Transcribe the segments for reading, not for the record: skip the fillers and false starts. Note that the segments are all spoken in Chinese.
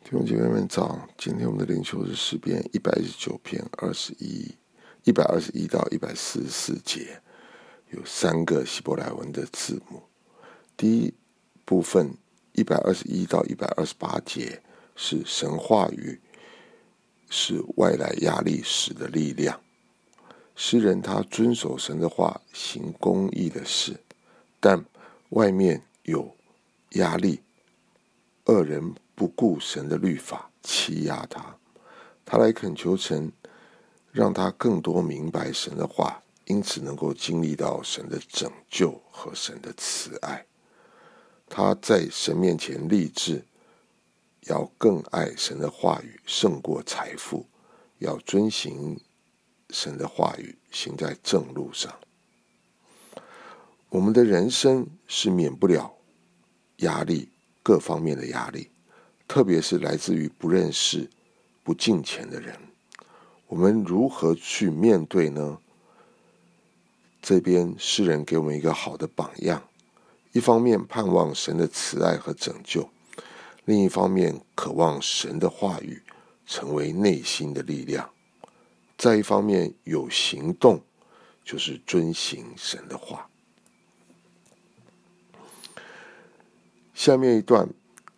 弟兄姐妹们早，今天我们的灵修是诗篇119篇121到144节，有3个希伯来文的字母。第一部分121到128节是神话语，是外来压力使的力量。诗人他遵守神的话，行公义的事，但外面有压力，恶人不顾神的律法，欺压他。他来恳求神，让他更多明白神的话，因此能够经历到神的拯救和神的慈爱。他在神面前立志，要更爱神的话语胜过财富，要遵行神的话语，行在正路上。我们的人生是免不了压力，各方面的压力，特别是来自于不认识、不敬虔的人。我们如何去面对呢？这边诗人给我们一个好的榜样，一方面盼望神的慈爱和拯救，另一方面渴望神的话语成为内心的力量，再一方面有行动，就是遵行神的话。下面一段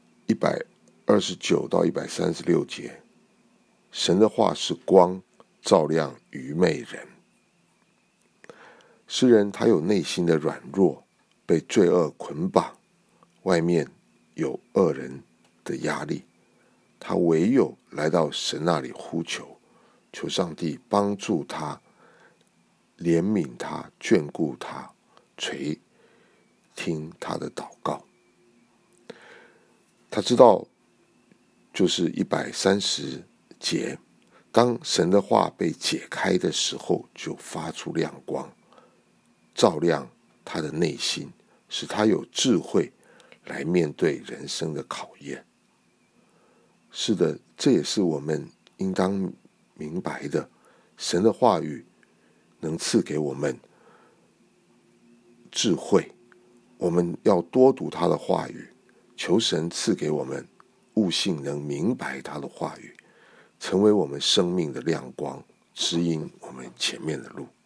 129到136节，神的话是光，照亮愚昧人。诗人他有内心的软弱，被罪恶捆绑，外面有恶人的压力，他唯有来到神那里呼求，求上帝帮助他，怜悯他，眷顾他，垂听他的祷告。他知道就是130节，当神的话被解开的时候，就发出亮光，照亮他的内心，使他有智慧来面对人生的考验。是的，这也是我们应当明白的，神的话语能赐给我们智慧，我们要多读他的话语，求神赐给我们悟性，能明白他的话语，成为我们生命的亮光，指引我们前面的路。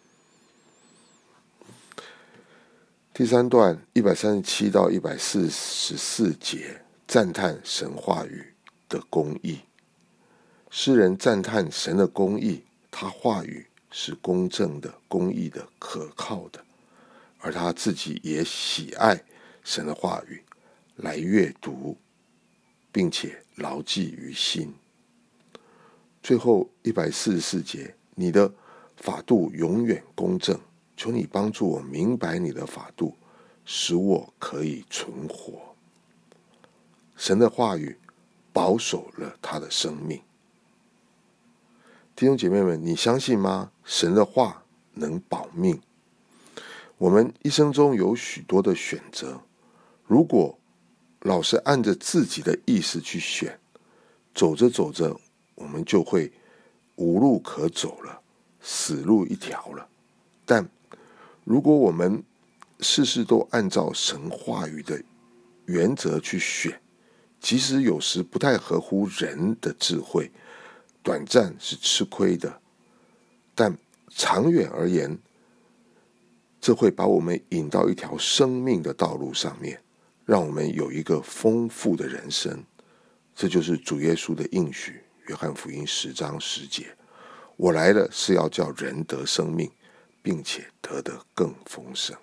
第3段137到144节，赞叹神话语的公义。诗人赞叹神的公义，他话语是公正的、公义的、可靠的，而他自己也喜爱神的话语，来阅读，并且牢记于心。最后144节，你的法度永远公正，求你帮助我明白你的法度，使我可以存活。神的话语保守了他的生命。弟兄姐妹们，你相信吗？神的话能保命。我们一生中有许多的选择，如果老是按着自己的意思去选，走着走着，我们就会无路可走了，死路一条了。但如果我们事事都按照神话语的原则去选，即使有时不太合乎人的智慧，短暂是吃亏的，但长远而言，这会把我们引到一条生命的道路上面，让我们有一个丰富的人生。这就是主耶稣的应许，约翰福音10章10节，我来了是要叫人得生命，并且得的更丰盛。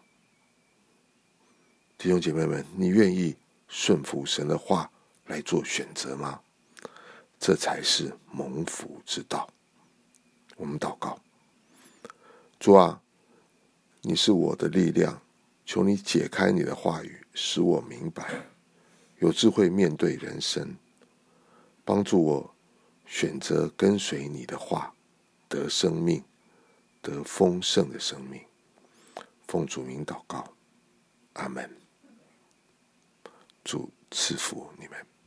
弟兄姐妹们，你愿意顺服神的话来做选择吗？这才是蒙福之道。我们祷告，主啊，你是我的力量，求你解开你的话语，使我明白，有智慧面对人生，帮助我选择跟随你的话，得生命，得丰盛的生命。奉主名祷告，阿们。主赐福你们。